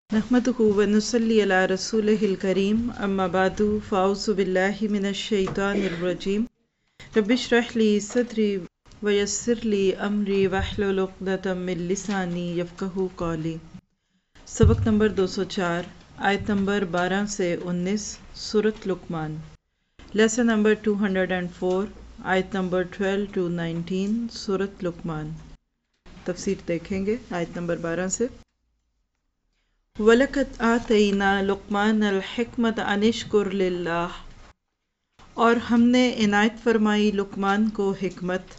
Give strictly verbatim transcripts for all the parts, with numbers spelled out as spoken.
نحمدہ ونصلی علی رسولہ الکریم اما بعد فاعوذ باللہ من الشیطان الرجیم رب اشرح لی صدری ویسر لی امری واحلل عقدۃ من لسانی یفقہوا قولی۔ سبق نمبر دو سو چار، آیت نمبر بارہ سے انیس، سورۃ لقمان۔ لیسن نمبر دو سو چار، آیت نمبر بارہ ٹو نائنٹین، سورۃ لقمان۔ تفسیر دیکھیں گے آیت نمبر بارہ سے۔ وَلَقَدْ آتَيْنَا لُقْمَانَ الْحِكْمَةَ أَنِ اشْكُرْ لِلَّهِ، اور ہم نے عنایت فرمائی لقمان کو حکمت،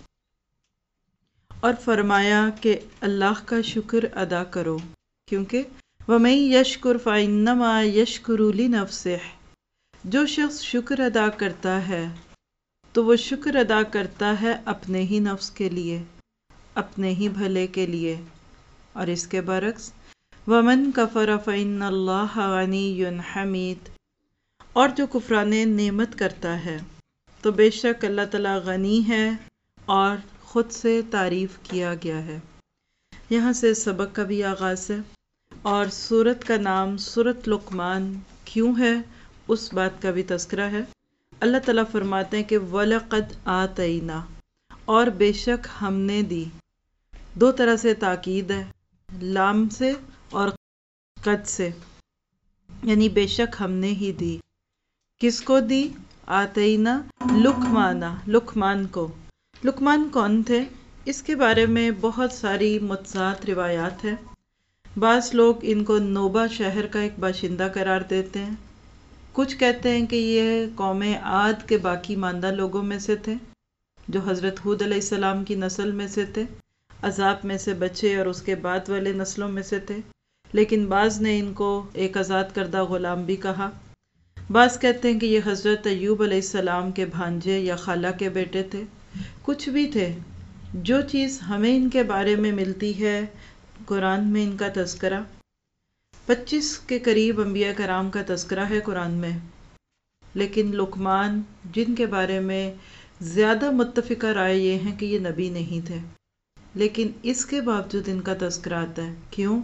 اور فرمایا کہ اللہ کا شکر ادا کرو، کیونکہ وَمَن يَشْكُرْ فَإِنَّمَا يَشْكُرُ لِنَفْسِهِ، جو شخص شکر ادا کرتا ہے تو وہ شکر ادا کرتا ہے اپنے ہی نفس کے لیے، اپنے ہی بھلے کے لیے۔ اور اس کے برعکس وَمَن كَفَرَ فَإِنَّ اللَّهَ غَنِيٌّ حَمِيدٌ، اور جو کفران نعمت کرتا ہے تو بے شک اللہ تعالیٰ غنی ہے اور خود سے تعریف کیا گیا ہے۔ یہاں سے سبق کا بھی آغاز ہے اور سورت کا نام سورۃ لقمان کیوں ہے اس بات کا بھی تذکرہ ہے۔ اللہ تعالیٰ فرماتے ہیں کہ وَلَقَدْ آتَيْنَا، اور بے شک ہم نے دی۔ دو طرح سے تاکید ہے، لام سے اور قد سے، یعنی بے شک ہم نے ہی دی۔ کس کو دی؟ آتینا لقمانا، لقمان کو۔ لقمان کون تھے؟ اس کے بارے میں بہت ساری متضاد روایات ہیں۔ بعض لوگ ان کو نوبہ شہر کا ایک باشندہ قرار دیتے ہیں، کچھ کہتے ہیں کہ یہ قوم عاد کے باقی ماندہ لوگوں میں سے تھے جو حضرت ہود علیہ السلام کی نسل میں سے تھے، عذاب میں سے بچے اور اس کے بعد والے نسلوں میں سے تھے، لیکن بعض نے ان کو ایک آزاد کردہ غلام بھی کہا۔ بعض کہتے ہیں کہ یہ حضرت ایوب علیہ السلام کے بھانجے یا خالہ کے بیٹے تھے۔ کچھ بھی تھے، جو چیز ہمیں ان کے بارے میں ملتی ہے قرآن میں ان کا تذکرہ، پچیس کے قریب انبیاء کرام کا تذکرہ ہے قرآن میں، لیکن لقمان جن کے بارے میں زیادہ متفقہ رائے یہ ہیں کہ یہ نبی نہیں تھے، لیکن اس کے باوجود ان کا تذکرہ آتا ہے۔ کیوں؟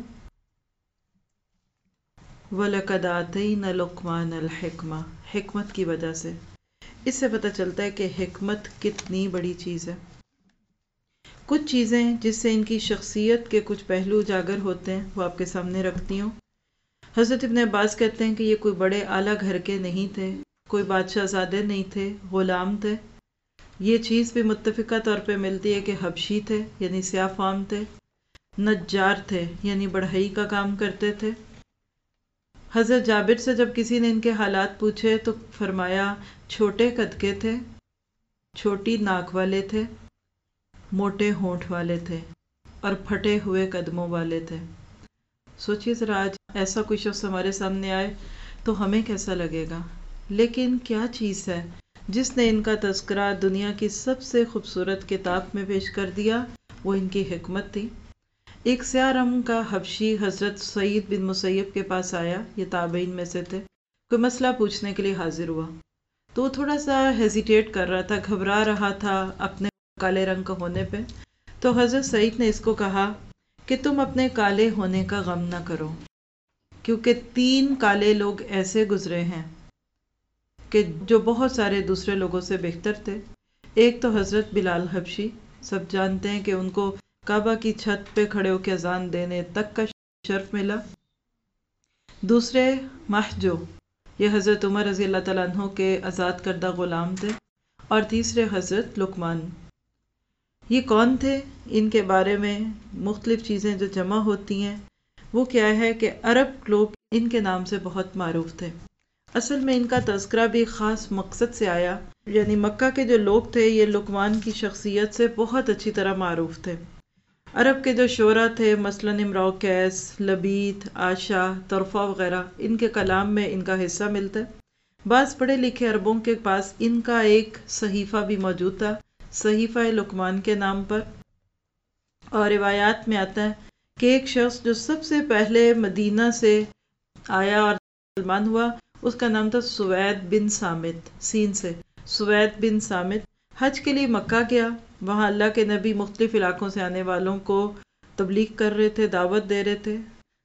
وَلَقَدْ آتَيْنَا لُقْمَانَ الْحِكْمَةَ، حکمت کی وجہ سے۔ اس سے پتہ چلتا ہے کہ حکمت کتنی بڑی چیز ہے۔ کچھ چیزیں جس سے ان کی شخصیت کے کچھ پہلو اجاگر ہوتے ہیں وہ آپ کے سامنے رکھتی ہوں۔ حضرت ابن عباس کہتے ہیں کہ یہ کوئی بڑے اعلیٰ گھر کے نہیں تھے، کوئی بادشاہ زادے نہیں تھے، غلام تھے۔ یہ چیز بھی متفقہ طور پہ ملتی ہے کہ حبشی تھے، یعنی سیاہ فام تھے، نجار تھے، یعنی بڑھئی کا کام کرتے تھے۔ حضرت جابر سے جب کسی نے ان کے حالات پوچھے تو فرمایا چھوٹے قد کے تھے، چھوٹی ناک والے تھے، موٹے ہونٹ والے تھے اور پھٹے ہوئے قدموں والے تھے۔ سوچیے ذرا آج ایسا کوئی شخص ہمارے سامنے آئے تو ہمیں کیسا لگے گا، لیکن کیا چیز ہے جس نے ان کا تذکرہ دنیا کی سب سے خوبصورت کتاب میں پیش کر دیا؟ وہ ان کی حکمت تھی۔ ایک سیاہ رنگ کا حبشی حضرت سعید بن مسیب کے پاس آیا، یہ تابعین میں سے تھے، کوئی مسئلہ پوچھنے کے لیے حاضر ہوا تو وہ تھوڑا سا ہیزیٹیٹ کر رہا تھا، گھبرا رہا تھا اپنے کالے رنگ کا ہونے پہ۔ تو حضرت سعید نے اس کو کہا کہ تم اپنے کالے ہونے کا غم نہ کرو، کیونکہ تین کالے لوگ ایسے گزرے ہیں کہ جو بہت سارے دوسرے لوگوں سے بہتر تھے۔ ایک تو حضرت بلال حبشی، سب جانتے ہیں کہ ان کو کعبہ کی چھت پہ کھڑے ہو کے اذان دینے تک کا شرف ملا۔ دوسرے محجو، یہ حضرت عمر رضی اللہ تعالیٰ عنہ کے آزاد کردہ غلام تھے۔ اور تیسرے حضرت لقمان۔ یہ کون تھے؟ ان کے بارے میں مختلف چیزیں جو جمع ہوتی ہیں وہ کیا ہے کہ عرب لوگ ان کے نام سے بہت معروف تھے۔ اصل میں ان کا تذکرہ بھی خاص مقصد سے آیا، یعنی مکہ کے جو لوگ تھے یہ لقمان کی شخصیت سے بہت اچھی طرح معروف تھے۔ عرب کے جو شعراء تھے مثلاً امراؤ قیس، لبید، عاشا، طرفہ وغیرہ، ان کے کلام میں ان کا حصہ ملتا ہے۔ بعض پڑھے لکھے عربوں کے پاس ان کا ایک صحیفہ بھی موجود تھا، صحیفہ لقمان کے نام پر۔ اور روایات میں آتا ہے کہ ایک شخص جو سب سے پہلے مدینہ سے آیا اور مسلمان ہوا اس کا نام تھا سوید بن سامت، سین سے سوید بن سامت۔ حج کے لیے مکہ گیا، وہاں اللہ کے نبی مختلف علاقوں سے آنے والوں کو تبلیغ کر رہے تھے، دعوت دے رہے تھے۔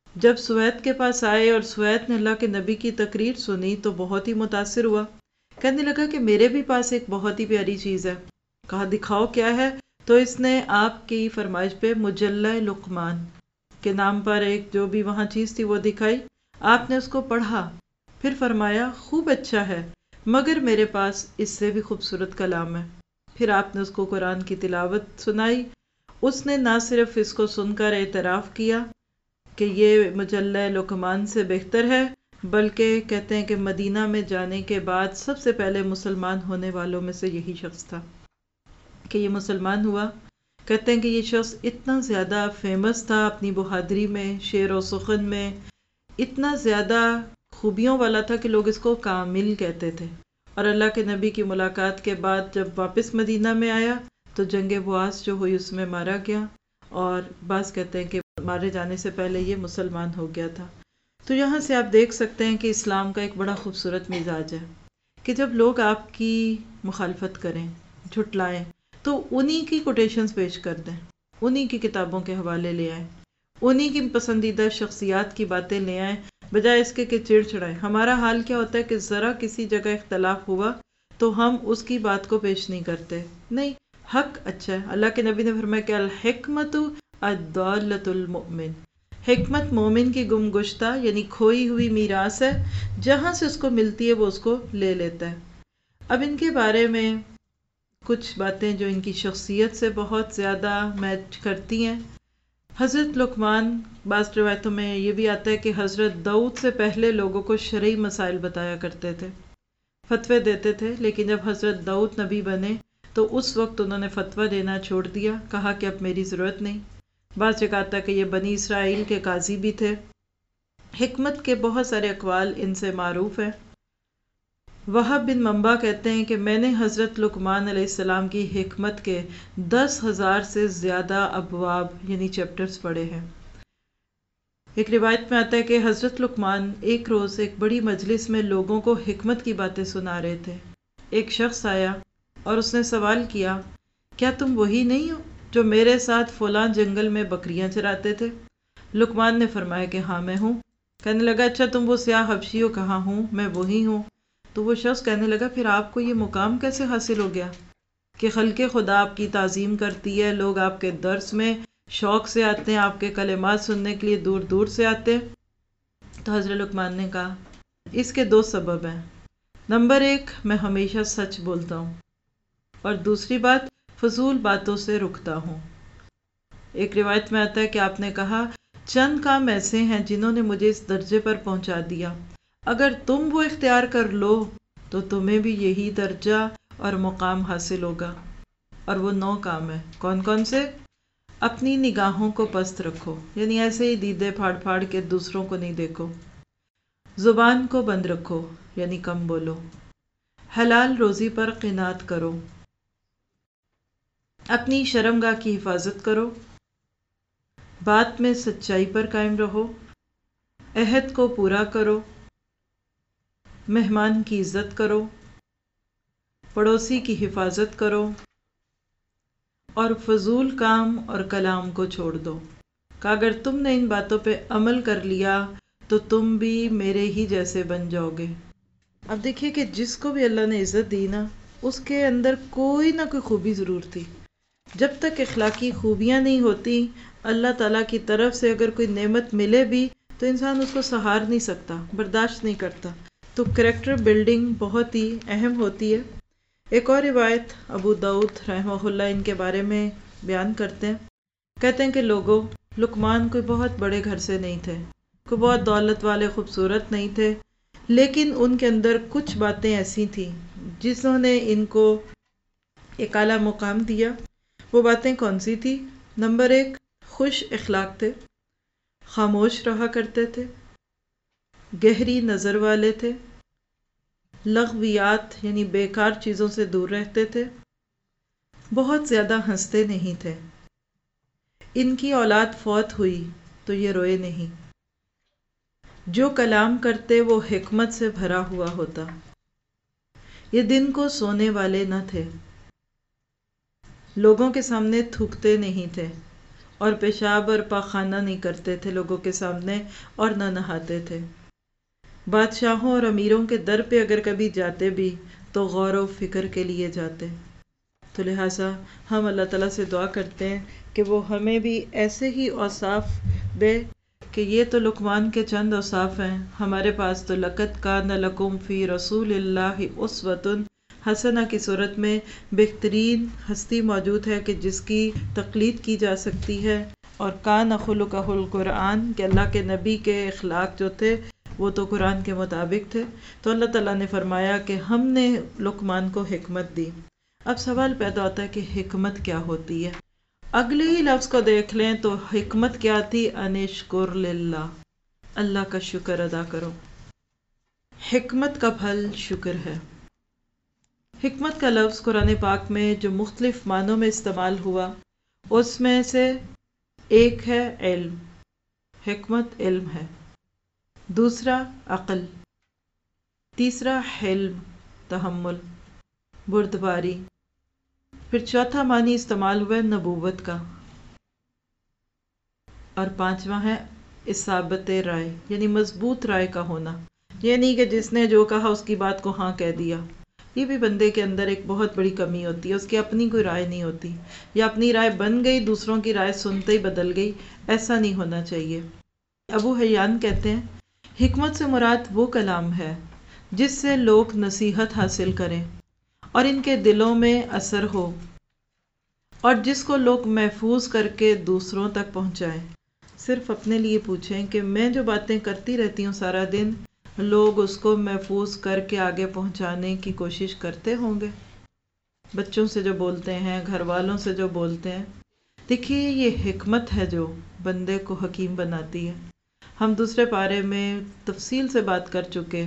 جب سوید کے پاس آئے اور سوید نے اللہ کے نبی کی تقریر سنی تو بہت ہی متاثر ہوا، کہنے لگا کہ میرے بھی پاس ایک بہت ہی پیاری چیز ہے۔ کہا دکھاؤ کیا ہے؟ تو اس نے آپ کی فرمائش پہ مجلہ لقمان کے نام پر ایک جو بھی وہاں چیز تھی وہ دکھائی۔ آپ نے اس کو پڑھا، پھر فرمایا خوب اچھا ہے مگر میرے پاس اس سے بھی خوبصورت کلام ہے۔ پھر آپ نے اس کو قرآن کی تلاوت سنائی۔ اس نے نہ صرف اس کو سن کر اعتراف کیا کہ یہ مجلہ لقمان سے بہتر ہے، بلکہ کہتے ہیں کہ مدینہ میں جانے کے بعد سب سے پہلے مسلمان ہونے والوں میں سے یہی شخص تھا کہ یہ مسلمان ہوا۔ کہتے ہیں کہ یہ شخص اتنا زیادہ فیمس تھا اپنی بہادری میں، شعر و سخن میں، اتنا زیادہ خوبیوں والا تھا کہ لوگ اس کو کامل کہتے تھے۔ اور اللہ کے نبی کی ملاقات کے بعد جب واپس مدینہ میں آیا تو جنگ بواس جو ہوئی اس میں مارا گیا، اور بعض کہتے ہیں کہ مارے جانے سے پہلے یہ مسلمان ہو گیا تھا۔ تو یہاں سے آپ دیکھ سکتے ہیں کہ اسلام کا ایک بڑا خوبصورت مزاج ہے کہ جب لوگ آپ کی مخالفت کریں، جھٹلائیں، تو انہی کی کوٹیشنز پیش کر دیں، انہی کی کتابوں کے حوالے لے آئیں، انہی کی پسندیدہ شخصیات کی باتیں لے آئیں، بجائے اس کے کہ چڑ چڑائیں۔ ہمارا حال کیا ہوتا ہے کہ ذرا کسی جگہ اختلاف ہوا تو ہم اس کی بات کو پیش نہیں کرتے، نہیں، حق اچھا ہے۔ اللہ کے نبی نے فرمایا کہ الحکمت الضالۃ المؤمن، حکمت مومن کی گم گشتہ یعنی کھوئی ہوئی میراث ہے، جہاں سے اس کو ملتی ہے وہ اس کو لے لیتا ہے۔ اب ان کے بارے میں کچھ باتیں جو ان کی شخصیت سے بہت زیادہ میچ کرتی ہیں۔ حضرت لقمان، بعض روایتوں میں یہ بھی آتا ہے کہ حضرت داؤد سے پہلے لوگوں کو شرعی مسائل بتایا کرتے تھے، فتوے دیتے تھے، لیکن جب حضرت داؤد نبی بنے تو اس وقت انہوں نے فتویٰ دینا چھوڑ دیا، کہا کہ اب میری ضرورت نہیں۔ بعض جگہ آتا ہے کہ یہ بنی اسرائیل کے قاضی بھی تھے۔ حکمت کے بہت سارے اقوال ان سے معروف ہیں۔ وہب بن منبع کہتے ہیں کہ میں نے حضرت لقمان علیہ السلام کی حکمت کے دس ہزار سے زیادہ ابواب یعنی چیپٹرز پڑھے ہیں۔ ایک روایت میں آتا ہے کہ حضرت لقمان ایک روز ایک بڑی مجلس میں لوگوں کو حکمت کی باتیں سنا رہے تھے۔ ایک شخص آیا اور اس نے سوال کیا، کیا تم وہی نہیں ہو جو میرے ساتھ فلاں جنگل میں بکریاں چراتے تھے؟ لقمان نے فرمایا کہ ہاں میں ہوں۔ کہنے لگا اچھا تم وہ سیاہ حبشی ہو؟ کہا ہوں میں وہی ہوں۔ تو وہ شخص کہنے لگا پھر آپ کو یہ مقام کیسے حاصل ہو گیا کہ خلق خدا آپ کی تعظیم کرتی ہے، لوگ آپ کے درس میں شوق سے آتے ہیں، آپ کے کلمات سننے کے لیے دور دور سے آتے ہیں؟ تو حضرت لقمان نے کہا اس کے دو سبب ہیں، نمبر ایک میں ہمیشہ سچ بولتا ہوں، اور دوسری بات فضول باتوں سے رکتا ہوں۔ ایک روایت میں آتا ہے کہ آپ نے کہا چند کام ایسے ہیں جنہوں نے مجھے اس درجے پر پہنچا دیا، اگر تم وہ اختیار کر لو تو تمہیں بھی یہی درجہ اور مقام حاصل ہوگا۔ اور وہ نو کام ہیں، کون کون سے؟ اپنی نگاہوں کو پست رکھو، یعنی ایسے ہی دیدے پھاڑ پھاڑ کے دوسروں کو نہیں دیکھو۔ زبان کو بند رکھو، یعنی کم بولو۔ حلال روزی پر قناعت کرو۔ اپنی شرمگاہ کی حفاظت کرو۔ بات میں سچائی پر قائم رہو۔ عہد کو پورا کرو۔ مہمان کی عزت کرو۔ پڑوسی کی حفاظت کرو، اور فضول کام اور کلام کو چھوڑ دو کہ اگر تم نے ان باتوں پہ عمل کر لیا تو تم بھی میرے ہی جیسے بن جاؤ گے۔ اب دیکھیے کہ جس کو بھی اللہ نے عزت دی نا، اس کے اندر کوئی نہ کوئی خوبی ضرور تھی۔ جب تک اخلاقی خوبیاں نہیں ہوتی، اللہ تعالیٰ کی طرف سے اگر کوئی نعمت ملے بھی تو انسان اس کو سہار نہیں سکتا، برداشت نہیں کرتا۔ تو کریکٹر بلڈنگ بہت ہی اہم ہوتی ہے۔ ایک اور روایت ابو داؤد رحمہ اللہ ان کے بارے میں بیان کرتے ہیں، کہتے ہیں کہ لوگوں، لقمان کوئی بہت بڑے گھر سے نہیں تھے، کوئی بہت دولت والے خوبصورت نہیں تھے، لیکن ان کے اندر کچھ باتیں ایسی تھیں جنہوں نے ان کو ایک اعلیٰ مقام دیا۔ وہ باتیں کون سی تھی؟ نمبر ایک، خوش اخلاق تھے، خاموش رہا کرتے تھے، گہری نظر والے تھے، لغویات یعنی بیکار چیزوں سے دور رہتے تھے، بہت زیادہ ہنستے نہیں تھے۔ ان کی اولاد فوت ہوئی تو یہ روئے نہیں۔ جو کلام کرتے وہ حکمت سے بھرا ہوا ہوتا۔ یہ دن کو سونے والے نہ تھے، لوگوں کے سامنے تھوکتے نہیں تھے، اور پیشاب اور پاخانہ نہیں کرتے تھے لوگوں کے سامنے اور نہ نہاتے تھے۔ بادشاہوں اور امیروں کے در پہ اگر کبھی جاتے بھی تو غور و فکر کے لیے جاتے۔ تو لہٰذا ہم اللہ تعالیٰ سے دعا کرتے ہیں کہ وہ ہمیں بھی ایسے ہی اوصاف دے کہ یہ تو لقمان کے چند اوصاف ہیں، ہمارے پاس تو لقد کان لکم فی رسول اللہ اسوۃ حسنہ کی صورت میں بہترین ہستی موجود ہے کہ جس کی تقلید کی جا سکتی ہے، اور کان خلقہ القرآن کہ اللہ کے نبی کے اخلاق جو تھے وہ تو قرآن کے مطابق تھے۔ تو اللہ تعالیٰ نے فرمایا کہ ہم نے لقمان کو حکمت دی۔ اب سوال پیدا ہوتا ہے کہ حکمت کیا ہوتی ہے؟ اگلے ہی لفظ کو دیکھ لیں تو حکمت کیا تھی؟ انشکر للہ، اللہ کا شکر ادا کرو۔ حکمت کا پھل شکر ہے۔ حکمت کا لفظ قرآن پاک میں جو مختلف معنوں میں استعمال ہوا اس میں سے ایک ہے علم، حکمت علم ہے، دوسرا عقل، تیسرا حلم تحمل بردباری، پھر چوتھا معنی استعمال ہوا ہے نبوت کا، اور پانچواں ہے اصابت رائے یعنی مضبوط رائے کا ہونا، یہ نہیں کہ جس نے جو کہا اس کی بات کو ہاں کہہ دیا۔ یہ بھی بندے کے اندر ایک بہت بڑی کمی ہوتی ہے، اس کی اپنی کوئی رائے نہیں ہوتی، یا اپنی رائے بن گئی دوسروں کی رائے سنتے ہی بدل گئی، ایسا نہیں ہونا چاہیے۔ ابو حیان کہتے ہیں حکمت سے مراد وہ کلام ہے جس سے لوگ نصیحت حاصل کریں اور ان کے دلوں میں اثر ہو، اور جس کو لوگ محفوظ کر کے دوسروں تک پہنچائیں۔ صرف اپنے لیے پوچھیں کہ میں جو باتیں کرتی رہتی ہوں سارا دن، لوگ اس کو محفوظ کر کے آگے پہنچانے کی کوشش کرتے ہوں گے؟ بچوں سے جو بولتے ہیں، گھر والوں سے جو بولتے ہیں، دیکھیے یہ حکمت ہے جو بندے کو حکیم بناتی ہے۔ ہم دوسرے پارے میں تفصیل سے بات کر چکے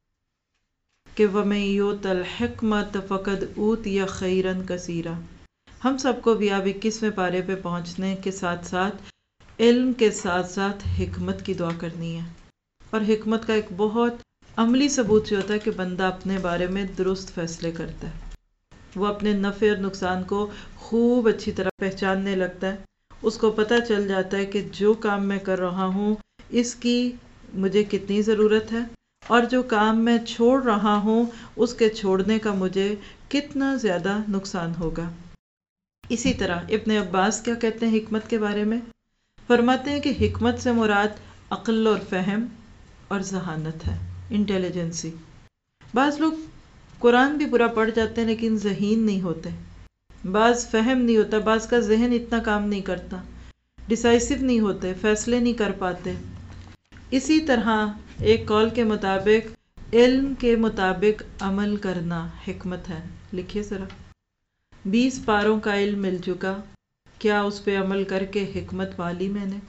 کہ وَمَن یُؤْتَ الْحِکْمَةَ فَقَدْ أُوتِیَ خَیْرًا کَثِیرًا۔ ہم سب کو بھی اب اکیسویں پارے پہ پہنچنے کے ساتھ ساتھ علم کے ساتھ ساتھ حکمت کی دعا کرنی ہے، اور حکمت کا ایک بہت عملی ثبوت یہ ہوتا ہے کہ بندہ اپنے بارے میں درست فیصلے کرتا ہے، وہ اپنے نفع اور نقصان کو خوب اچھی طرح پہچاننے لگتا ہے، اس کو پتہ چل جاتا ہے کہ جو کام میں کر رہا ہوں اس کی مجھے کتنی ضرورت ہے، اور جو کام میں چھوڑ رہا ہوں اس کے چھوڑنے کا مجھے کتنا زیادہ نقصان ہوگا۔ اسی طرح ابن عباس کیا کہتے ہیں حکمت کے بارے میں؟ فرماتے ہیں کہ حکمت سے مراد عقل اور فہم اور ذہانت ہے، انٹیلیجنسی۔ بعض لوگ قرآن بھی پورا پڑھ جاتے ہیں لیکن ذہین نہیں ہوتے، بعض فہم نہیں ہوتا، بعض کا ذہن اتنا کام نہیں کرتا، ڈیسائسو نہیں ہوتے، فیصلے نہیں کر پاتے۔ اسی طرح ایک قول کے مطابق علم کے مطابق عمل کرنا حکمت ہے۔ لکھیے ذرا، بیس پاروں کا علم مل چکا، کیا اس پہ عمل کر کے حکمت پالی میں نے؟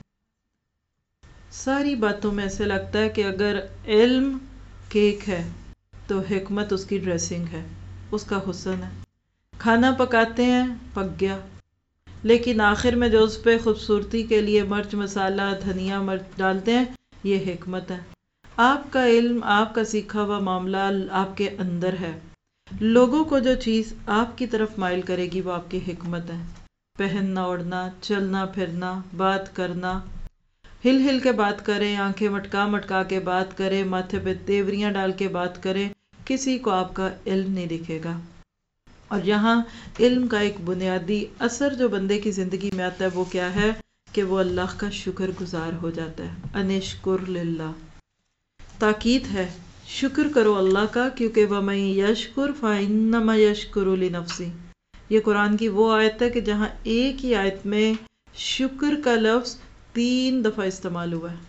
ساری باتوں میں ایسے لگتا ہے کہ اگر علم کیک ہے تو حکمت اس کی ڈریسنگ ہے، اس کا حسن ہے۔ کھانا پکاتے ہیں، پک گیا، لیکن آخر میں جو اس پہ خوبصورتی کے لیے مرچ مسالہ دھنیا مرچ ڈالتے ہیں، یہ حکمت ہے۔ آپ کا علم، آپ کا سیکھا ہوا معاملہ آپ کے اندر ہے، لوگوں کو جو چیز آپ کی طرف مائل کرے گی وہ آپ کی حکمت ہے۔ پہننا اوڑھنا، چلنا پھرنا، بات کرنا، ہل ہل کے بات کریں، آنکھیں مٹکا مٹکا کے بات کریں، ماتھے پہ تیوریاں ڈال کے بات کریں، کسی کو آپ کا علم نہیں دکھے گا۔ اور یہاں علم کا ایک بنیادی اثر جو بندے کی زندگی میں آتا ہے وہ کیا ہے کہ وہ اللہ کا شکر گزار ہو جاتا ہے۔ انشکر للہ، تاکید ہے شکر کرو اللہ کا، کیونکہ وَمَن یشکر فَإِنَّمَا یشکر لنفسہ۔ یہ قرآن کی وہ آیت ہے کہ جہاں ایک ہی آیت میں شکر کا لفظ تین دفعہ استعمال ہوا ہے۔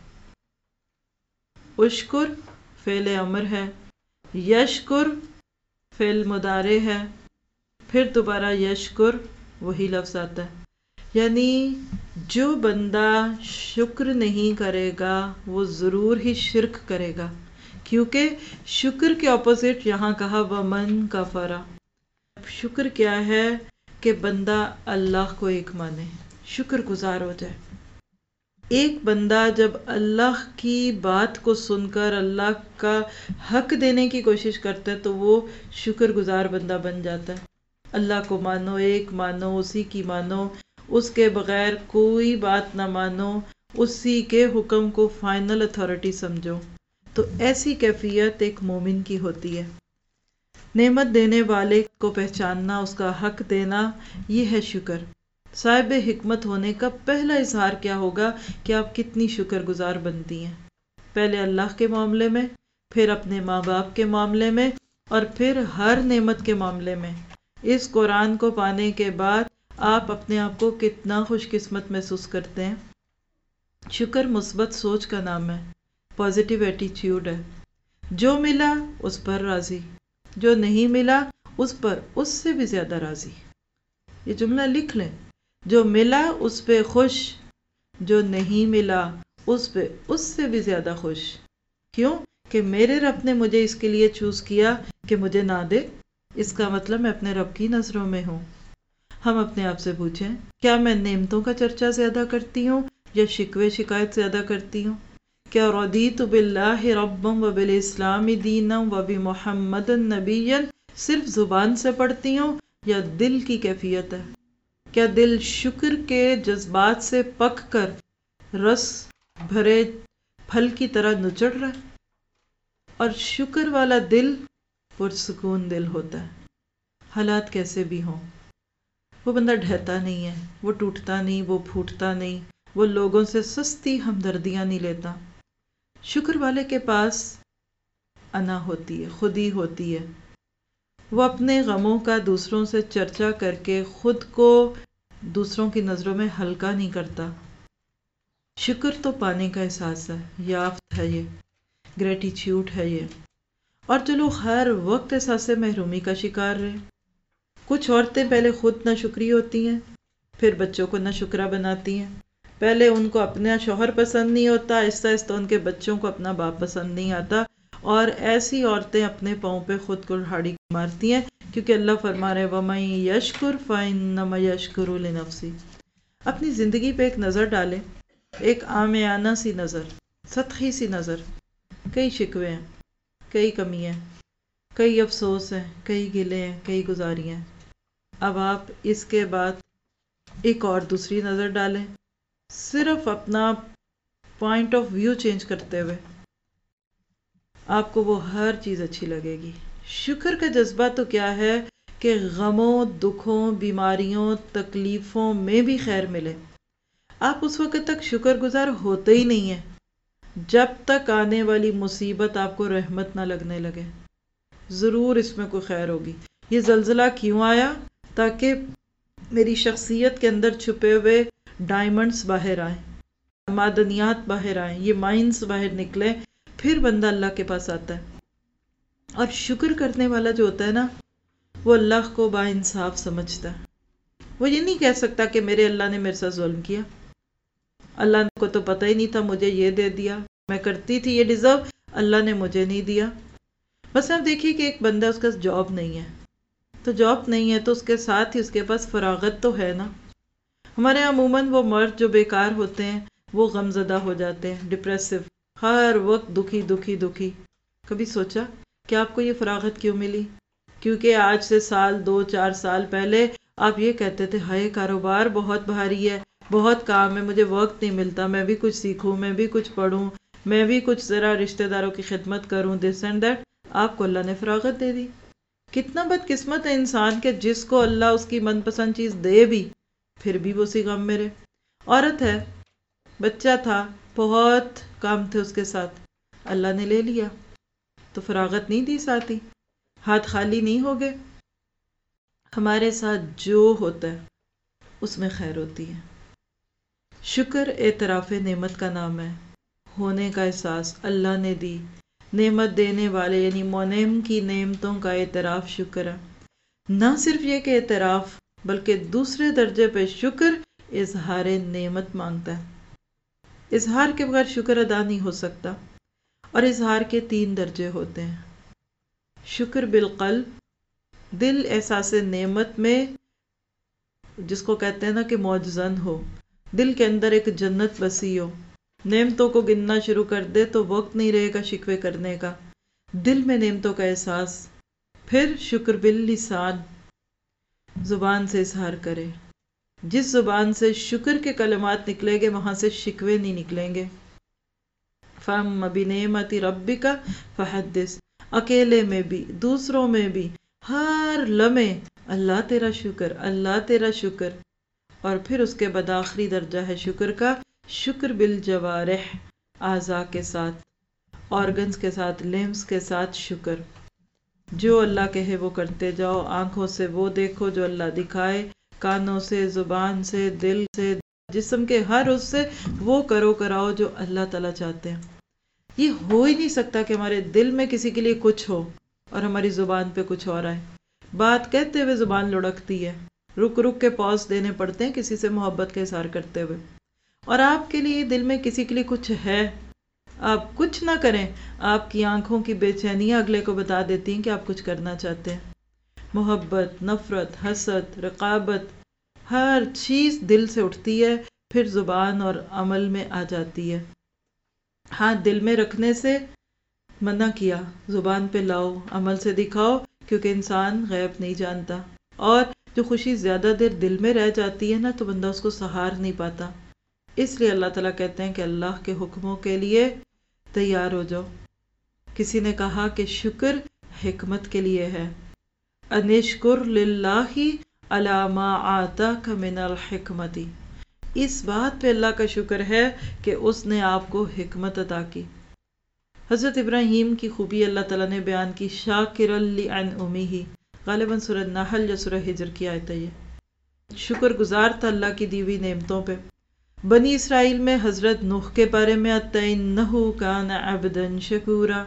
اشکر فعل امر ہے، یشکر فعل مضارع ہے، پھر دوبارہ یشکر وہی لفظ آتا ہے۔ یعنی جو بندہ شکر نہیں کرے گا وہ ضرور ہی شرک کرے گا، کیونکہ شکر کے اپوزٹ یہاں کہا وَمَن کَفَرَ۔ شکر کیا ہے کہ بندہ اللہ کو ایک مانے، شکر گزار ہو جائے۔ ایک بندہ جب اللہ کی بات کو سن کر اللہ کا حق دینے کی کوشش کرتا ہے تو وہ شکر گزار بندہ بن جاتا ہے۔ اللہ کو مانو، ایک مانو، اسی کی مانو، اس کے بغیر کوئی بات نہ مانو، اسی کے حکم کو فائنل اتھارٹی سمجھو، تو ایسی کیفیت ایک مومن کی ہوتی ہے۔ نعمت دینے والے کو پہچاننا، اس کا حق دینا، یہ ہے شکر۔ صاحب حکمت ہونے کا پہلا اظہار کیا ہوگا کہ آپ کتنی شکر گزار بنتی ہیں، پہلے اللہ کے معاملے میں، پھر اپنے ماں باپ کے معاملے میں، اور پھر ہر نعمت کے معاملے میں۔ اس قرآن کو پانے کے بعد آپ اپنے آپ کو کتنا خوش قسمت محسوس کرتے ہیں۔ شکر مثبت سوچ کا نام ہے، پازیٹیو ایٹیچیوڈ ہے۔ جو ملا اس پر راضی، جو نہیں ملا اس پر اس سے بھی زیادہ راضی۔ یہ جملہ لکھ لیں، جو ملا اس پہ خوش، جو نہیں ملا اس پہ اس سے بھی زیادہ خوش۔ کیوں؟ کہ میرے رب نے مجھے اس کے لیے چوز کیا کہ مجھے نہ دے، اس کا مطلب میں اپنے رب کی نظروں میں ہوں۔ ہم اپنے آپ سے پوچھیں، کیا میں نعمتوں کا چرچا زیادہ کرتی ہوں یا شکوے شکایت زیادہ کرتی ہوں؟ کیا رضیت باللہ ربا وبالاسلام دینا وبمحمد نبیا صرف زبان سے پڑھتی ہوں یا دل کی کیفیت ہے؟ کیا دل شکر کے جذبات سے پک کر رس بھرے پھل کی طرح نچڑ رہا ہے؟ اور شکر والا دل پرسکون دل ہوتا ہے، حالات کیسے بھی ہوں۔ وہ بندہ ڈھہتا نہیں ہے، وہ ٹوٹتا نہیں، وہ پھوٹتا نہیں، وہ لوگوں سے سستی ہمدردیاں نہیں لیتا۔ شکر والے کے پاس انا ہوتی ہے، خودی ہوتی ہے۔ وہ اپنے غموں کا دوسروں سے چرچا کر کے خود کو دوسروں کی نظروں میں ہلکا نہیں کرتا۔ شکر تو پانے کا احساس ہے، یافت ہے، یہ گریٹیچیوڈ ہے یہ۔ اور جو لوگ ہر وقت احساس محرومی کا شکار رہے، کچھ عورتیں پہلے خود ناشکری ہوتی ہیں، پھر بچوں کو ناشکرا بناتی ہیں۔ پہلے ان کو اپنا شوہر پسند نہیں ہوتا، آہستہ آہستہ ان کے بچوں کو اپنا باپ پسند نہیں آتا، اور ایسی عورتیں اپنے پاؤں پہ خود کو کھاڑی مارتی ہیں، کیونکہ اللہ فرما رہے وَمَن يَشْكُرْ فَإِنَّمَا يَشْكُرُ لِنَفْسِهِ۔ اپنی زندگی پہ ایک نظر ڈالیں، ایک عامیانہ سی نظر، سطحی سی نظر۔ کئی شکوے ہیں، کئی کمی ہیں، کئی افسوس ہیں، کئی گلے ہیں، کئی گزاریاں ہیں۔ اب آپ اس کے بعد ایک اور دوسری نظر ڈالیں، صرف اپنا پوائنٹ آف ویو چینج کرتے ہوئے، آپ کو وہ ہر چیز اچھی لگے گی۔ شکر کا جذبہ تو کیا ہے کہ غموں، دکھوں، بیماریوں، تکلیفوں میں بھی خیر ملے۔ آپ اس وقت تک شکر گزار ہوتے ہی نہیں ہیں جب تک آنے والی مصیبت آپ کو رحمت نہ لگنے لگے۔ ضرور اس میں کوئی خیر ہوگی۔ یہ زلزلہ کیوں آیا؟ تاکہ میری شخصیت کے اندر چھپے ہوئے ڈائمنڈز باہر آئیں، معدنیات باہر آئیں، یہ مائنز باہر نکلیں، پھر بندہ اللہ کے پاس آتا ہے۔ اور شکر کرنے والا جو ہوتا ہے نا، وہ اللہ کو با انصاف سمجھتا ہے۔ وہ یہ نہیں کہہ سکتا کہ میرے اللہ نے میرے ساتھ ظلم کیا، اللہ کو تو پتہ ہی نہیں تھا مجھے یہ دے دیا، میں کرتی تھی یہ ڈیزرو، اللہ نے مجھے نہیں دیا۔ بس آپ دیکھیے کہ ایک بندہ، اس کا جاب نہیں ہے، تو جاب نہیں ہے تو اس کے ساتھ ہی اس کے پاس فراغت تو ہے نا۔ ہمارے یہاں عموماً وہ مرد جو بیکار ہوتے ہیں وہ غم زدہ ہو جاتے ہیں، ڈپریسو، ہر وقت دکھی دکھی دکھی۔ کبھی سوچا کہ آپ کو یہ فراغت کیوں ملی؟ کیونکہ آج سے سال دو چار سال پہلے آپ یہ کہتے تھے ہائے کاروبار بہت بھاری ہے، بہت کام ہے، مجھے وقت نہیں ملتا، میں بھی کچھ سیکھوں، میں بھی کچھ پڑھوں، میں بھی کچھ ذرا رشتہ داروں کی خدمت کروں، دس اینڈ دیٹ۔ آپ کو اللہ نے فراغت دے دی۔ کتنا بد قسمت ہے انسان کہ جس کو اللہ اس کی من پسند چیز دے بھی، پھر بھی وہ اسی غم میں رہے۔ عورت ہے، بچہ تھا، بہت کام تھے اس کے ساتھ، اللہ نے لے لیا تو فراغت نہیں دی، ساتھ ہی ہاتھ خالی نہیں ہو گئے۔ ہمارے ساتھ جو ہوتا ہے اس میں خیر ہوتی ہے۔ شکر اعتراف نعمت کا نام ہے، ہونے کا احساس، اللہ نے دی، نعمت دینے والے یعنی منعم کی نعمتوں کا اعتراف شکر ہے۔ نہ صرف یہ کہ اعتراف، بلکہ دوسرے درجے پہ شکر اظہار نعمت مانگتا ہے۔ اظہار کے بغیر شکر ادا نہیں ہو سکتا، اور اظہار کے تین درجے ہوتے ہیں۔ شکر بالقلب، دل احساس نعمت میں، جس کو کہتے ہیں نا کہ موجزن ہو، دل کے اندر ایک جنت بسی ہو، نعمتوں کو گننا شروع کر دے تو وقت نہیں رہے گا شکوے کرنے کا، دل میں نعمتوں کا احساس۔ پھر شکر باللسان، زبان سے اظہار کرے، جس زبان سے شکر کے کلمات نکلیں گے وہاں سے شکوے نہیں نکلیں گے. فَأَمَّا بِنِعْمَةِ رَبِّكَ فَحَدِّثْ. اکیلے میں بھی دوسروں میں بھی ہر لمحے اللہ تیرا شکر، اللہ تیرا شکر. اور پھر اس کے بعد آخری درجہ ہے شکر کا، شکر بالجوارح، اعضاء کے ساتھ، آرگنز کے ساتھ، لمبس کے ساتھ شکر. جو اللہ کہے وہ کرتے جاؤ، آنکھوں سے وہ دیکھو جو اللہ دکھائے، کانوں سے، زبان سے، دل سے، جسم کے ہر اس سے وہ کرو کراؤ جو اللہ تعالیٰ چاہتے ہیں. یہ ہو ہی نہیں سکتا کہ ہمارے دل میں کسی کے لیے کچھ ہو اور ہماری زبان پہ کچھ اور آئے. بات کہتے ہوئے زبان لڑکتی ہے، رک رک کے پاز دینے پڑتے ہیں کسی سے محبت کا اظہار کرتے ہوئے. اور آپ کے لیے دل میں کسی کے لیے کچھ ہے، آپ کچھ نہ کریں، آپ کی آنکھوں کی بے چینیاں اگلے کو بتا دیتی ہیں کہ آپ کچھ کرنا چاہتے ہیں. محبت، نفرت، حسد، رقابت، ہر چیز دل سے اٹھتی ہے، پھر زبان اور عمل میں آ جاتی ہے. ہاں، دل میں رکھنے سے منع کیا، زبان پہ لاؤ، عمل سے دکھاؤ، کیونکہ انسان غیب نہیں جانتا. اور جو خوشی زیادہ دیر دل میں رہ جاتی ہے نا تو بندہ اس کو سہار نہیں پاتا. اس لیے اللہ تعالیٰ کہتے ہیں کہ اللہ کے حکموں کے لیے تیار ہو جاؤ. کسی نے کہا کہ شکر حکمت کے لیے ہے. انشکر للہ علی ما آتاک من الحکمت. اس بات پہ اللہ کا شکر ہے کہ اس نے آپ کو حکمت عطا کی. حضرت ابراہیم کی خوبی اللہ تعالیٰ نے بیان کی، شاکرا لانعمہ، غالباً سورہ نحل یا سورہ ہجر کی آیت ہے یہ. شکر گزار تھا اللہ کی دی ہوئی نعمتوں پہ. بنی اسرائیل میں حضرت نوح کے بارے میں آتا ہے انہ کان عبدا شکورا،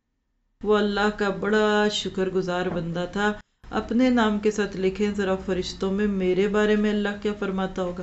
وہ اللہ کا بڑا شکر گزار بندہ تھا. اپنے نام کے ساتھ لکھیں ذرا فرشتوں میں میرے بارے میں اللہ کیا فرماتا ہوگا.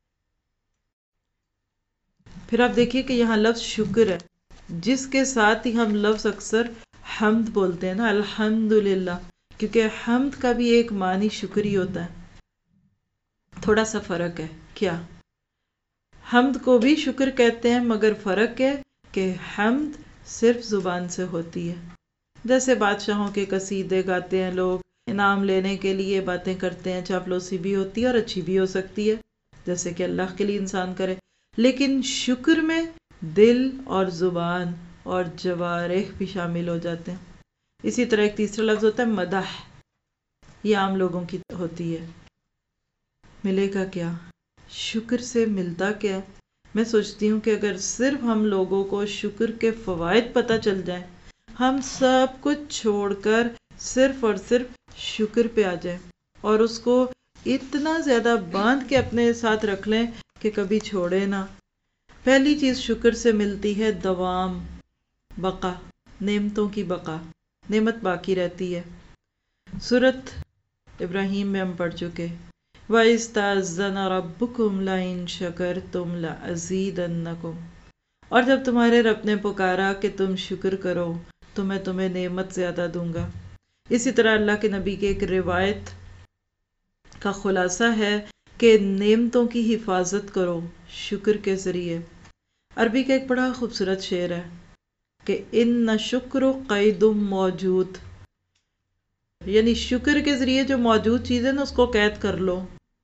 پھر آپ دیکھیے کہ یہاں لفظ شکر ہے جس کے ساتھ ہی ہم لفظ اکثر حمد بولتے ہیں نا، الحمدللہ، کیونکہ حمد کا بھی ایک معنی شکر ہی ہوتا ہے. تھوڑا سا فرق ہے. کیا؟ حمد کو بھی شکر کہتے ہیں مگر فرق ہے کہ حمد صرف زبان سے ہوتی ہے. جیسے بادشاہوں کے قصیدے گاتے ہیں لوگ، انعام لینے کے لیے باتیں کرتے ہیں، چاپلوسی بھی ہوتی ہے اور اچھی بھی ہو سکتی ہے جیسے کہ اللہ کے لیے انسان کرے. لیکن شکر میں دل اور زبان اور جوارح بھی شامل ہو جاتے ہیں. اسی طرح ایک تیسرا لفظ ہوتا ہے مدح، یہ عام لوگوں کی ہوتی ہے. ملے گا کیا؟ شکر سے ملتا کیا؟ میں سوچتی ہوں کہ اگر صرف ہم لوگوں کو شکر کے فوائد پتہ چل جائیں، ہم سب کچھ چھوڑ کر صرف اور صرف شکر پہ آ جائیں اور اس کو اتنا زیادہ باندھ کے اپنے ساتھ رکھ لیں کہ کبھی چھوڑے نہ. پہلی چیز شکر سے ملتی ہے دوام، بقا، نعمتوں کی بقا، نعمت باقی رہتی ہے. سورۃ ابراہیم میں ہم پڑھ چکے وَإِذْ تَأَذَّنَ رَبُّكُمْ لَئِن شَكَرْتُمْ لَأَزِيدَنَّكُمْ. اور جب تمہارے رب نے پکارا کہ تم شکر کرو تو میں تمہیں نعمت زیادہ دوں گا. اسی طرح اللہ کے نبی کی ایک روایت کا خلاصہ ہے کہ نعمتوں کی حفاظت کرو شکر کے ذریعے. عربی کا ایک بڑا خوبصورت شعر ہے کہ ان شکر قید موجود، یعنی شکر کے ذریعے جو موجود چیز ہے نا اس کو قید کر لو.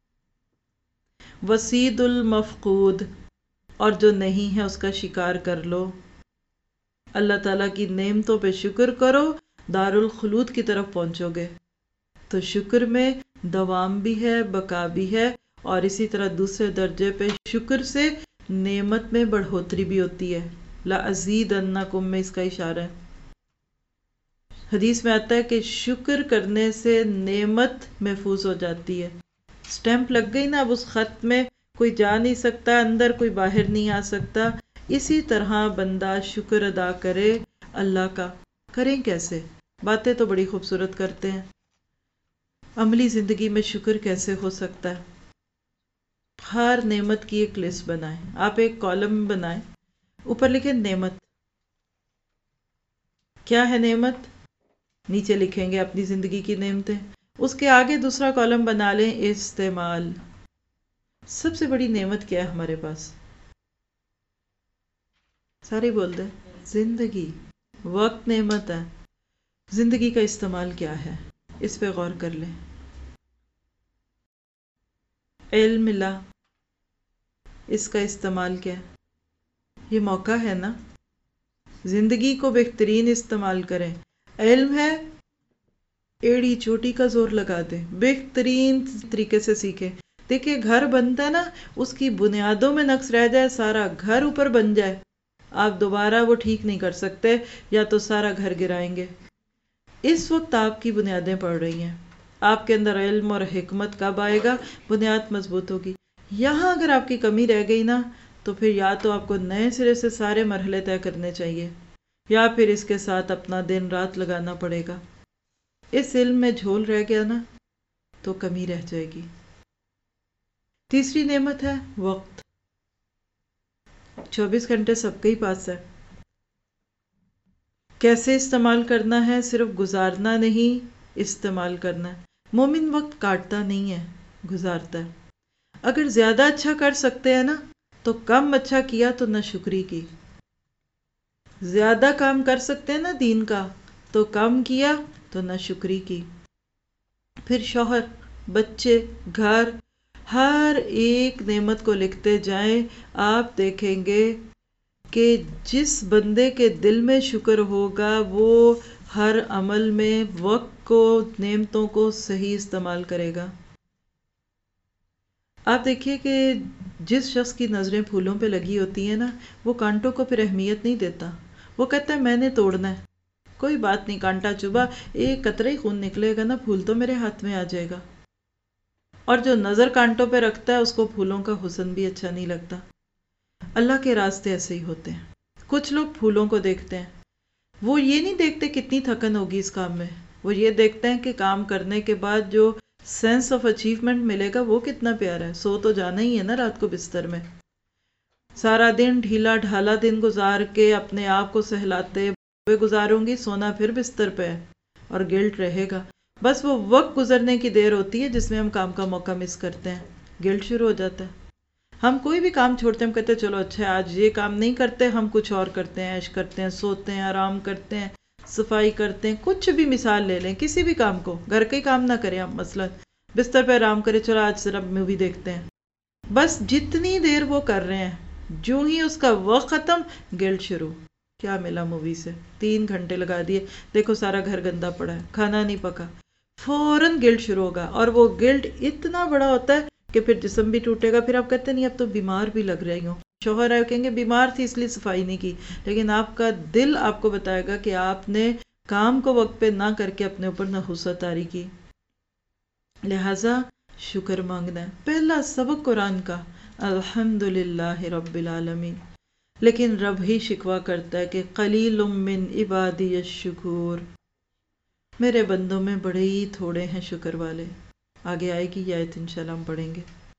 وسید المفقود، اور جو نہیں ہے اس کا شکار کر لو. اللہ تعالیٰ کی نعمتوں پہ شکر کرو، دارالخلود کی طرف پہنچو گے. تو شکر میں دوام بھی ہے، بقا بھی ہے، اور اسی طرح دوسرے درجے پہ شکر سے نعمت میں بڑھوتری بھی ہوتی ہے. لَأَزِيدَنَّكُمْ میں اس کا اشارہ ہے. حدیث میں آتا ہے کہ شکر کرنے سے نعمت محفوظ ہو جاتی ہے. سٹیمپ لگ گئی نا، اب اس خط میں کوئی جا نہیں سکتا اندر، کوئی باہر نہیں آ سکتا. اسی طرح بندہ شکر ادا کرے اللہ کا. کریں کیسے؟ باتیں تو بڑی خوبصورت کرتے ہیں، عملی زندگی میں شکر کیسے ہو سکتا ہے؟ ہر نعمت کی ایک لسٹ بنائیں. آپ ایک کالم بنائیں، اوپر لکھیں نعمت. کیا ہے نعمت؟ نیچے لکھیں گے اپنی زندگی کی نعمتیں. اس کے آگے دوسرا کالم بنا لیں استعمال. سب سے بڑی نعمت کیا ہے ہمارے پاس؟ سارے بول دیں زندگی. وقت نعمت ہے، زندگی کا استعمال کیا ہے؟ اس پہ غور کر لیں. علم لا، اس کا استعمال کیا ہے؟ یہ موقع ہے نا، زندگی کو بہترین استعمال کریں۔ علم ہے، ایڑی چوٹی کا زور لگا دیں، بہترین طریقے سے سیکھیں۔ دیکھیں گھر بنتا ہے نا، اس کی بنیادوں میں نقص رہ جائے، سارا گھر اوپر بن جائے، آپ دوبارہ وہ ٹھیک نہیں کر سکتے، یا تو سارا گھر گرائیں گے۔ اس وقت آپ کی بنیادیں پڑ رہی ہیں، آپ کے اندر علم اور حکمت کب آئے گا؟ بنیاد مضبوط ہوگی۔ یہاں اگر آپ کی کمی رہ گئی نا، تو پھر یا تو آپ کو نئے سرے سے سارے مرحلے طے کرنے چاہیے، یا پھر اس کے ساتھ اپنا دن رات لگانا پڑے گا۔ اس علم میں جھول رہ گیا نا تو کمی رہ جائے گی۔ تیسری نعمت ہے وقت۔ چوبیس گھنٹے سب کے ہی پاس ہے، کیسے استعمال کرنا ہے؟ صرف گزارنا نہیں، استعمال کرنا ہے۔ مومن وقت کاٹتا نہیں ہے، گزارتا ہے۔ اگر زیادہ اچھا کر سکتے ہیں نا تو کم اچھا کیا تو نہ شکری کی، زیادہ کام کر سکتے ہیں نا دین کا تو کم کیا تو نہ شکری کی۔ پھر شوہر، بچے، گھر، ہر ایک نعمت کو لکھتے جائیں، آپ دیکھیں گے کہ جس بندے کے دل میں شکر ہوگا وہ ہر عمل میں وقت کو، نعمتوں کو صحیح استعمال کرے گا۔ آپ دیکھیے کہ جس شخص کی نظریں پھولوں پہ لگی ہوتی ہیں نا، وہ کانٹوں کو پھر اہمیت نہیں دیتا، وہ کہتا ہے میں نے توڑنا ہے، کوئی بات نہیں، کانٹا چبھا، ایک قطرہ ہی خون نکلے گا نا، پھول تو میرے ہاتھ میں آ جائے گا۔ اور جو نظر کانٹوں پہ رکھتا ہے اس کو پھولوں کا حسن بھی اچھا نہیں لگتا۔ اللہ کے راستے ایسے ہی ہوتے ہیں۔ کچھ لوگ پھولوں کو دیکھتے ہیں، وہ یہ نہیں دیکھتے کتنی تھکن ہوگی اس کام میں، وہ یہ دیکھتے ہیں کہ کام کرنے کے بعد جو سینس آف اچیومنٹ ملے گا وہ کتنا پیارا ہے۔ سو تو جانا ہی ہے نا رات کو بستر میں، سارا دن ڈھیلا ڈھالا دن گزار کے اپنے آپ کو سہلاتے ہوئے گزاروں گی، سونا پھر بستر پہ ہے اور گلٹ رہے گا۔ بس وہ وقت گزرنے کی دیر ہوتی ہے جس میں ہم کام کا موقع مس کرتے ہیں، گلٹ شروع ہو جاتا ہے۔ ہم کوئی بھی کام چھوڑتے ہیں، ہم کہتے ہیں چلو اچھا آج یہ کام نہیں کرتے، ہم کچھ اور کرتے ہیں، عیش کرتے ہیں، سوتے ہیں، آرام کرتے ہیں، صفائی کرتے ہیں، کچھ بھی مثال لے لیں، کسی بھی کام کو، گھر کا ہی کام نہ کریں آپ، مثلا بستر پہ آرام کریں، چلو آج صرف مووی دیکھتے ہیں۔ بس جتنی دیر وہ کر رہے ہیں، جو ہی اس کا وقت ختم، گلٹ شروع، کیا ملا مووی سے؟ تین گھنٹے لگا دیے، دیکھو سارا گھر گندا پڑا ہے، کھانا نہیں پکا، فوراً گلٹ شروع ہوگا، اور وہ گلٹ اتنا بڑا ہوتا ہے کہ پھر جسم بھی ٹوٹے گا، پھر آپ کہتے ہیں نہیں اب تو بیمار بھی لگ رہی ہوں۔ شوہر آئے کہیں گے بیمار تھی اس لیے صفائی نہیں کی، لیکن آپ کا دل آپ کو بتائے گا کہ آپ نے کام کو وقت پہ نہ کر کے اپنے اوپر نحوست طاری کی۔ لہٰذا شکر مانگنا ہے۔ پہلا سبق قرآن کا الحمدللہ رب العالمین، لیکن رب ہی شکوہ کرتا ہے کہ قلیل من عبادی الشکور، میرے بندوں میں بڑے ہی تھوڑے ہیں شکر والے۔ آگے آئے گی یہ آیت انشاءاللہ ہم پڑھیں گے۔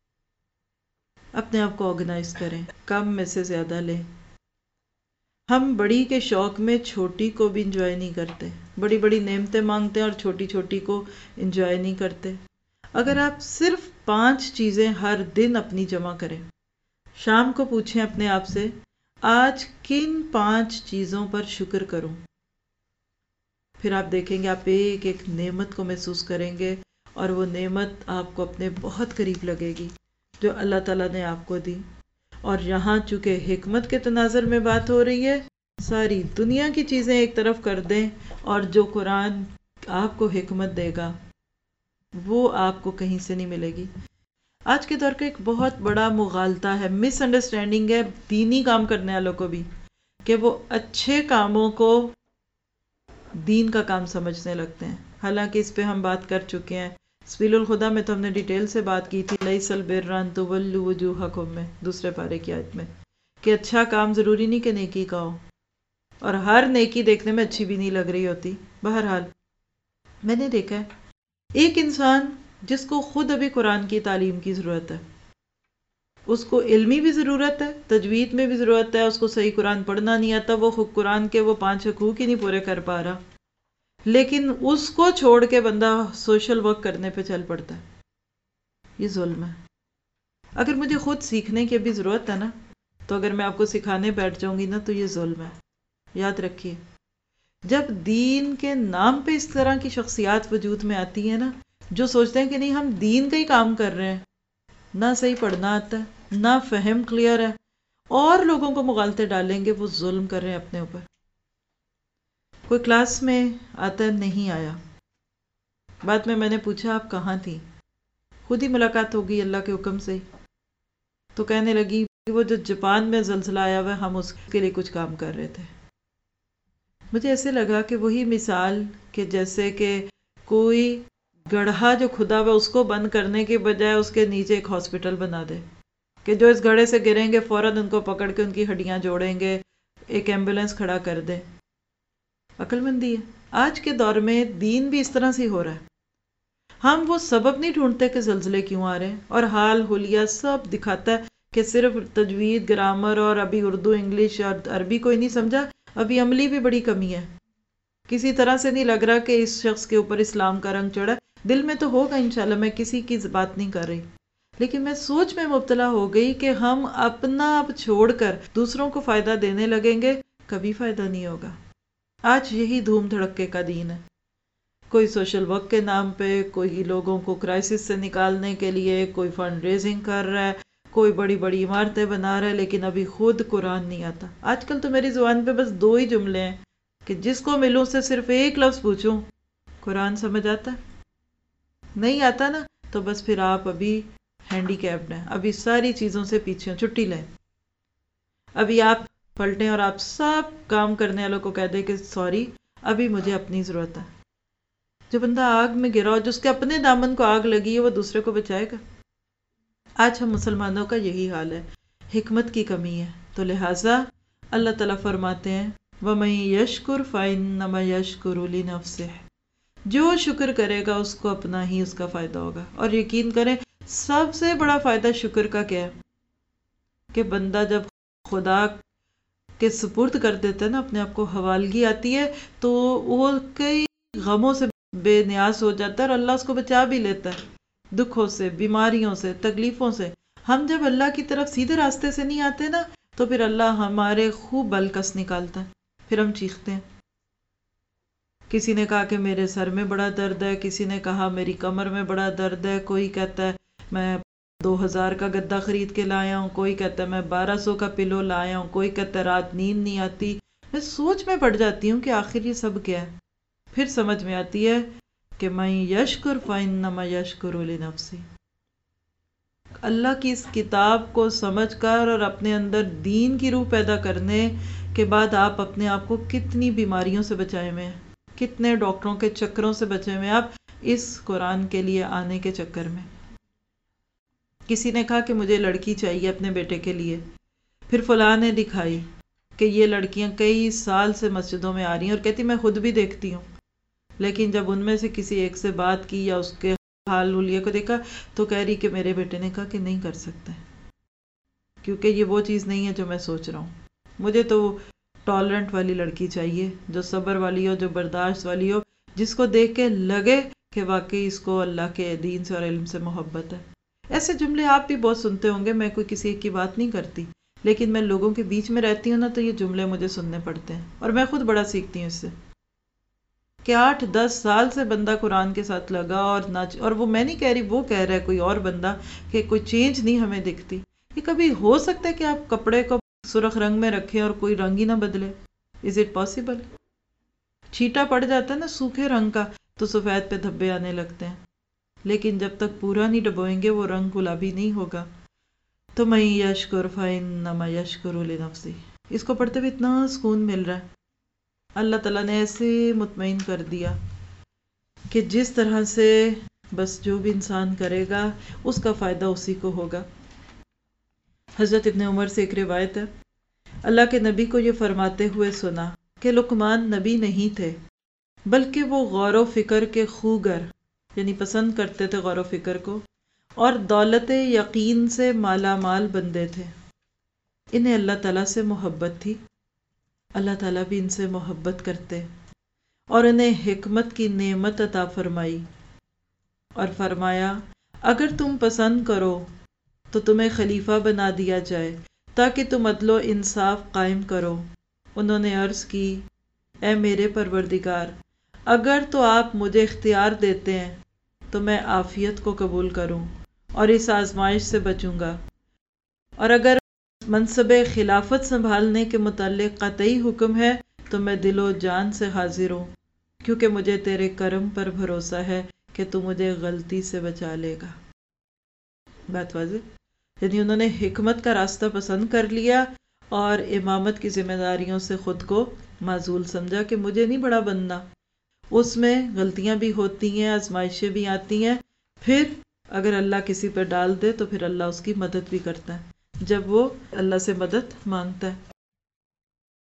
اپنے آپ کو آرگنائز کریں، کم میں سے زیادہ لیں۔ ہم بڑی کے شوق میں چھوٹی کو بھی انجوائے نہیں کرتے، بڑی بڑی نعمتیں مانگتے ہیں اور چھوٹی چھوٹی کو انجوائے نہیں کرتے۔ اگر آپ صرف پانچ چیزیں ہر دن اپنی جمع کریں، شام کو پوچھیں اپنے آپ سے آج کن پانچ چیزوں پر شکر کروں، پھر آپ دیکھیں گے آپ ایک ایک نعمت کو محسوس کریں گے، اور وہ نعمت آپ کو اپنے بہت قریب لگے گی جو اللہ تعالیٰ نے آپ کو دی۔ اور یہاں چونکہ حکمت کے تناظر میں بات ہو رہی ہے، ساری دنیا کی چیزیں ایک طرف کر دیں، اور جو قرآن آپ کو حکمت دے گا وہ آپ کو کہیں سے نہیں ملے گی۔ آج کے دور کا ایک بہت بڑا مغالطہ ہے، مس انڈرسٹینڈنگ ہے دینی کام کرنے والوں کو بھی، کہ وہ اچھے کاموں کو دین کا کام سمجھنے لگتے ہیں، حالانکہ اس پہ ہم بات کر چکے ہیں۔ سبیل الخدا میں تو ہم نے ڈیٹیل سے بات کی تھی، لیس البر ان تولوا وجوہکم میں، دوسرے پارے کی آیت میں، کہ اچھا کام ضروری نہیں کہ نیکی کا ہو، اور ہر نیکی دیکھنے میں اچھی بھی نہیں لگ رہی ہوتی۔ بہرحال میں نے دیکھا ہے ایک انسان جس کو خود ابھی قرآن کی تعلیم کی ضرورت ہے، اس کو علمی بھی ضرورت ہے، تجوید میں بھی ضرورت ہے، اس کو صحیح قرآن پڑھنا نہیں آتا، وہ خود قرآن کے وہ پانچ حقوق ہی نہیں پورے کر پا رہا، لیکن اس کو چھوڑ کے بندہ سوشل ورک کرنے پہ چل پڑتا ہے۔ یہ ظلم ہے۔ اگر مجھے خود سیکھنے کی بھی ضرورت ہے نا، تو اگر میں آپ کو سکھانے بیٹھ جاؤں گی نا تو یہ ظلم ہے۔ یاد رکھیے، جب دین کے نام پہ اس طرح کی شخصیات وجود میں آتی ہیں نا، جو سوچتے ہیں کہ نہیں ہم دین کا ہی کام کر رہے ہیں، نہ صحیح پڑھنا آتا ہے، نہ فہم کلیئر ہے، اور لوگوں کو مغالطے ڈالیں گے وہ ظلم کر رہے ہیں اپنے اوپر۔ کوئی کلاس میں آتا ہے، نہیں آیا، بعد میں میں نے پوچھا آپ کہاں تھی؟ خود ہی ملاقات ہو گئی اللہ کے حکم سے، تو کہنے لگی کہ وہ جو جاپان میں زلزلہ آیا ہوا ہم اس کے لیے کچھ کام کر رہے تھے۔ مجھے ایسے لگا کہ وہی مثال کہ جیسے کہ کوئی گڑھا جو کھدا ہوا اس کو بند کرنے کے بجائے اس کے نیچے ایک ہاسپٹل بنا دے کہ جو اس گڑھے سے گریں گے فوراً ان کو پکڑ کے ان کی ہڈیاں جوڑیں گے، ایک ایمبولینس کھڑا کر دے۔ عقل مندی ہے۔ آج کے دور میں دین بھی اس طرح سے ہو رہا ہے، ہم وہ سبب نہیں ڈھونڈتے کہ زلزلے کیوں آ رہے ہیں، اور حال حلیہ سب دکھاتا ہے کہ صرف تجوید، گرامر اور ابھی اردو، انگلش اور عربی کوئی نہیں سمجھا، ابھی عملی بھی بڑی کمی ہے۔ کسی طرح سے نہیں لگ رہا کہ اس شخص کے اوپر اسلام کا رنگ چڑھا، دل میں تو ہوگا انشاءاللہ، میں کسی کی بات نہیں کر رہی، لیکن میں سوچ میں مبتلا ہو گئی کہ ہم اپنا اب چھوڑ کر دوسروں کو فائدہ دینے لگیں گے، کبھی فائدہ نہیں ہوگا۔ آج یہی دھوم دھڑکے کا دین ہے، کوئی سوشل ورک کے نام پہ، کوئی لوگوں کو کرائسس سے نکالنے کے لیے، کوئی فنڈ ریزنگ کر رہا ہے، کوئی بڑی بڑی عمارتیں بنا رہا ہے، لیکن ابھی خود قرآن نہیں آتا۔ آج کل تو میری زبان پہ بس دو ہی جملے ہیں کہ جس کو ملوں سے صرف ایک لفظ پوچھوں قرآن سمجھ آتا ہے؟ نہیں آتا نا، تو بس پھر آپ ابھی ہینڈی کیپڈ ہیں، ابھی ساری چیزوں سے پیچھے ہیں، چھٹی لیں۔ ابھی آپ پلٹیں اور آپ سب کام کرنے والوں کو کہہ دیں کہ سوری ابھی مجھے اپنی ضرورت ہے۔ جو بندہ آگ میں گرا ہو، جس کے اپنے دامن کو آگ لگی ہے، وہ دوسرے کو بچائے گا؟ آج ہم مسلمانوں کا یہی حال ہے، حکمت کی کمی ہے، تو لہٰذا اللہ تعالیٰ فرماتے ہیں وَمَن يَشْكُرْ فَإِنَّمَا يَشْكُرُ لِنَفْسِهِ، جو شکر کرے گا اس کو اپنا ہی اس کا فائدہ ہوگا۔ اور یقین کریں سب سے بڑا فائدہ شکر کا کیا ہے کہ بندہ جب خدا کے سپرد کر دیتا ہے نا، اپنے آپ کو، حوالگی آتی ہے تو وہ کئی غموں سے بے نیاز ہو جاتا ہے اور اللہ اس کو بچا بھی لیتا ہے، دکھوں سے، بیماریوں سے، تکلیفوں سے۔ ہم جب اللہ کی طرف سیدھے راستے سے نہیں آتے نا تو پھر اللہ ہمارے خوب بلکس نکالتا ہے، پھر ہم چیختے ہیں۔ کسی نے کہا کہ میرے سر میں بڑا درد ہے، کسی نے کہا میری کمر میں بڑا درد ہے، کوئی کہتا ہے میں دو ہزار کا گدا خرید کے لایا ہوں، کوئی کہتا ہے میں بارہ سو کا پلو لایا ہوں، کوئی کہتا ہے رات نیند نہیں آتی۔ میں سوچ میں پڑ جاتی ہوں کہ آخر یہ سب کیا ہے؟ پھر سمجھ میں آتی ہے کہ من یشکر فإنما یشکر لنفسہ۔ اللہ کی اس کتاب کو سمجھ کر اور اپنے اندر دین کی روح پیدا کرنے کے بعد آپ اپنے آپ کو کتنی بیماریوں سے بچائے ہوئے ہیں، کتنے ڈاکٹروں کے چکروں سے بچے ہوئے ہیں آپ اس قرآن کے لیے آنے کے چکر میں۔ کسی نے کہا کہ مجھے لڑکی چاہیے اپنے بیٹے کے لیے، پھر فلاں نے دکھائی کہ یہ لڑکیاں کئی سال سے مسجدوں میں آ رہی ہیں اور کہتی میں خود بھی دیکھتی ہوں، لیکن جب ان میں سے کسی ایک سے بات کی یا اس کے حال حلیے کو دیکھا تو کہہ رہی کہ میرے بیٹے نے کہا کہ نہیں کر سکتے، کیونکہ یہ وہ چیز نہیں ہے جو میں سوچ رہا ہوں، مجھے تو ٹالرنٹ والی لڑکی چاہیے، جو صبر والی ہو، جو برداشت والی ہو، جس کو دیکھ کے لگے کہ واقعی اس کو اللہ کے دین سے اور علم سے محبت ہے۔ ایسے جملے آپ بھی بہت سنتے ہوں گے، میں کوئی کسی ایک کی بات نہیں کرتی، لیکن میں لوگوں کے بیچ میں رہتی ہوں نا تو یہ جملے مجھے سننے پڑتے ہیں اور میں خود بڑا سیکھتی ہوں اس سے کہ آٹھ دس سال سے بندہ قرآن کے ساتھ لگا اور نہ، اور وہ میں نہیں کہہ رہی، وہ کہہ رہا ہے کوئی اور بندہ کہ کوئی چینج نہیں ہمیں دکھتی۔ یہ کبھی ہو سکتا ہے کہ آپ کپڑے کو سرخ رنگ میں رکھیں اور کوئی رنگ ہی نہ بدلے؟ Is it possible? چھیٹا پڑ جاتا ہے نا سوکھے رنگ کا تو سفید پہ دھبے آنے لگتے ہیں، لیکن جب تک پورا نہیں ڈبوئیں گے وہ رنگ گلابی نہیں ہوگا۔ تو من یشکر فإنما یشکر لنفسہ، اس کو پڑھتے ہوئے اتنا سکون مل رہا ہے، اللہ تعالیٰ نے ایسے مطمئن کر دیا کہ جس طرح سے بس جو بھی انسان کرے گا اس کا فائدہ اسی کو ہوگا۔ حضرت ابن عمر سے ایک روایت ہے، اللہ کے نبی کو یہ فرماتے ہوئے سنا کہ لقمان نبی نہیں تھے بلکہ وہ غور و فکر کے خوگر، یعنی پسند کرتے تھے غور و فکر کو، اور دولت یقین سے مالا مال بندے تھے۔ انہیں اللہ تعالیٰ سے محبت تھی، اللہ تعالیٰ بھی ان سے محبت کرتے اور انہیں حکمت کی نعمت عطا فرمائی اور فرمایا اگر تم پسند کرو تو تمہیں خلیفہ بنا دیا جائے تاکہ تم عدل و انصاف قائم کرو۔ انہوں نے عرض کی اے میرے پروردگار، اگر تو آپ مجھے اختیار دیتے ہیں تو میں عافیت کو قبول کروں اور اس آزمائش سے بچوں گا۔ اور اگر منصب خلافت سنبھالنے کے متعلق قطعی حکم ہے تو میں دل و جان سے حاضر ہوں، کیونکہ مجھے تیرے کرم پر بھروسہ ہے کہ تو مجھے غلطی سے بچا لے گا۔ بات واضح؟ یعنی انہوں نے حکمت کا راستہ پسند کر لیا اور امامت کی ذمہ داریوں سے خود کو معزول سمجھا کہ مجھے نہیں بڑا بننا۔ اس میں غلطیاں بھی ہوتی ہیں، آزمائشیں بھی آتی ہیں، پھر اگر اللہ کسی پہ ڈال دے تو پھر اللہ اس کی مدد بھی کرتا ہے جب وہ اللہ سے مدد مانگتا ہے۔